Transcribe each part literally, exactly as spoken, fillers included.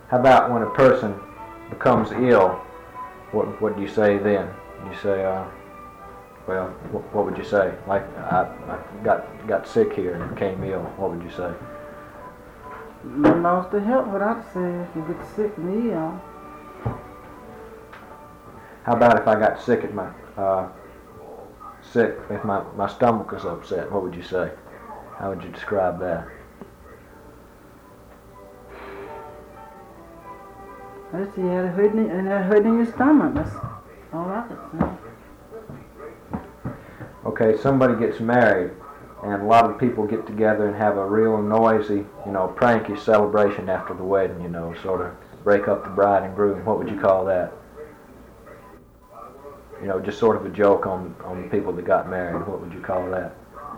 How about when a person becomes ill? What what do you say then? You say, uh, well, what, what would you say? Like I, I got got sick here and became ill. What would you say? I lost the help. What I'd say if you get sick and ill. How about if I got sick at my uh, sick if my my stomach was upset? What would you say? How would you describe that? That's you had a hurting and a hurt in your stomach. That's all I could say. Okay, somebody gets married, and a lot of people get together and have a real noisy, you know, pranky celebration after the wedding. You know, sort of break up the bride and groom. What would you call that? You know, just sort of a joke on on the people that got married. What would you call that?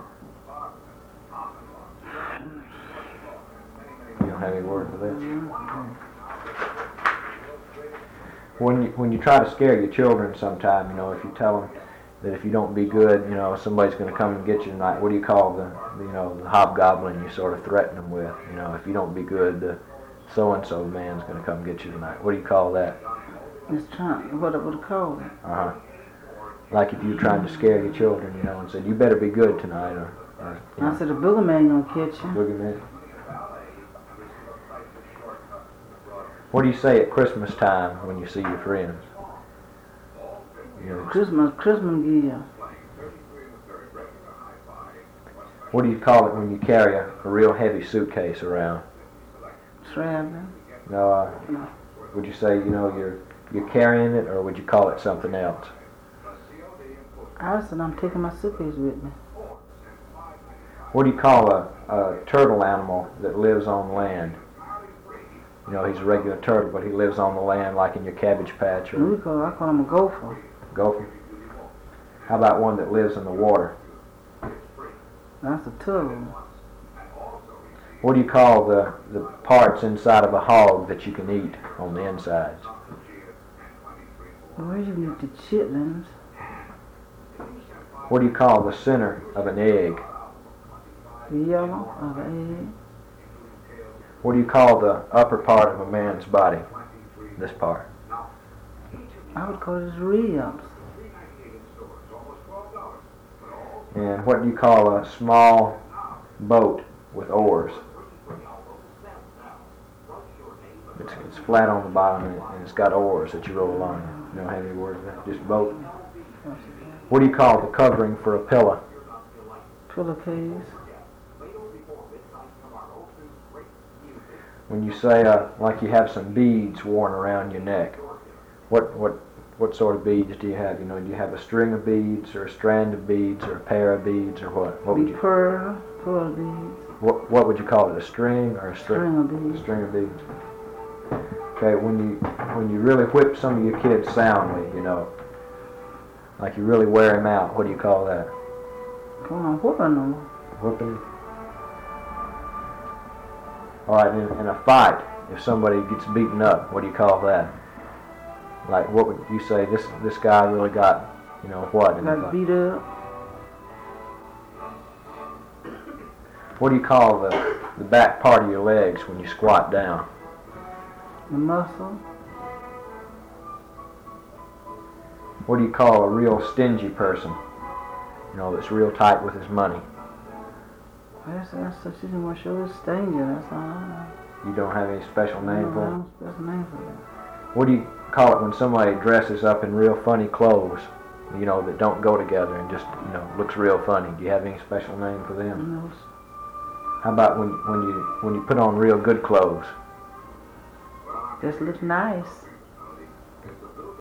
You don't have any word for that? When you, when you try to scare your children sometime, you know, if you tell them that if you don't be good, you know, somebody's going to come and get you tonight, what do you call the, the, you know, the hobgoblin you sort of threaten them with? You know, if you don't be good, the so-and-so man's going to come get you tonight. What do you call that? It's trying, what I would call it. Uh-huh. Like if you're trying to scare your children, you know, and said, you better be good tonight, or... or I know. Said the boogeyman going to catch you. Boogeyman. What do you say at Christmas time when you see your friends? You know, Christmas, Christmas gear. What do you call it when you carry a, a real heavy suitcase around? Traveling. No, uh, No. Would you say, you know, you're you're carrying it, or would you call it something else? I said I'm taking my suitcase with me. What do you call a, a turtle animal that lives on land? You know, he's a regular turtle, but he lives on the land, like in your cabbage patch. Or We call, I call him a gopher. Gopher. How about one that lives in the water? That's a turtle. What do you call the, the parts inside of a hog that you can eat on the insides? Where you eat the chitlins? What do you call the center of an egg? The yellow of the egg. What do you call the upper part of a man's body? This part. I would call it his ribs. And what do you call a small boat with oars? It's, it's flat on the bottom and, and it's got oars that you roll along. You don't have any words for that? Just boat. What do you call the covering for a pillow? Pillowcase. When you say, uh, like you have some beads worn around your neck, what what what sort of beads do you have? You know, do you have a string of beads, or a strand of beads, or a pair of beads, or what? What would you? Pearl, pearl beads. What what would you call it? A string or a string? String of beads. A string of beads. Okay, when you when you really whip some of your kids soundly, you know, like you really wear them out, what do you call that? Come on, whooping them. Whooping. All right, in, in a fight, if somebody gets beaten up, what do you call that? Like, what would you say? This this guy really got, you know, what? in the Got fight? beat up. What do you call the the back part of your legs when you squat down? The muscle. What do you call a real stingy person? You know, that's real tight with his money. That's that's such a thing. Sure, it's danger. That's all I know. You don't have any special name No, for it? no special name for that. What do you call it when somebody dresses up in real funny clothes, you know, that don't go together and just, you know, looks real funny? Do you have any special name for them? No. How about when when you when you put on real good clothes? Just look nice.